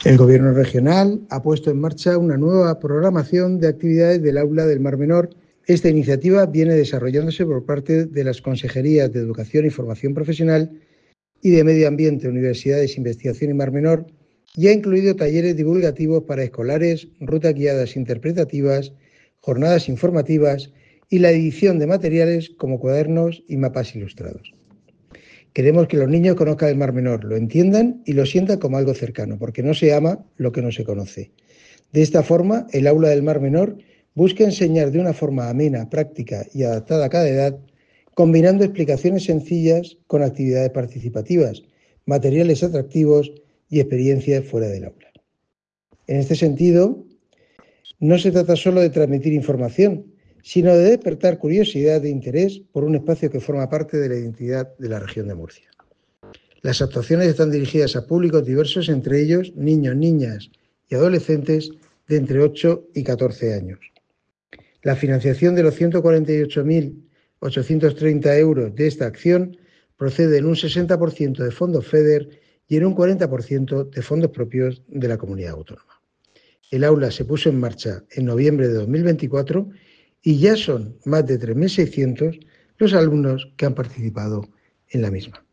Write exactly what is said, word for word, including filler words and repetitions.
El Gobierno regional ha puesto en marcha una nueva programación de actividades del Aula del Mar Menor. Esta iniciativa viene desarrollándose por parte de las Consejerías de Educación y Formación Profesional y de Medio Ambiente, Universidades, Investigación y Mar Menor, y ha incluido talleres divulgativos para escolares, rutas guiadas interpretativas, jornadas informativas y la edición de materiales como cuadernos y mapas ilustrados. Queremos que los niños conozcan el Mar Menor, lo entiendan y lo sientan como algo cercano, porque no se ama lo que no se conoce. De esta forma, el Aula del Mar Menor busca enseñar de una forma amena, práctica y adaptada a cada edad, combinando explicaciones sencillas con actividades participativas, materiales atractivos y experiencias fuera del aula. En este sentido, no se trata solo de transmitir información, sino de despertar curiosidad e interés por un espacio que forma parte de la identidad de la región de Murcia. Las actuaciones están dirigidas a públicos diversos, entre ellos niños, niñas y adolescentes de entre ocho y catorce años. La financiación de los ciento cuarenta y ocho mil ochocientos treinta euros de esta acción procede en un sesenta por ciento de fondos FEDER y en un cuarenta por ciento de fondos propios de la comunidad autónoma. El aula se puso en marcha en noviembre de dos mil veinticuatro y ya son más de tres mil seiscientos los alumnos que han participado en la misma.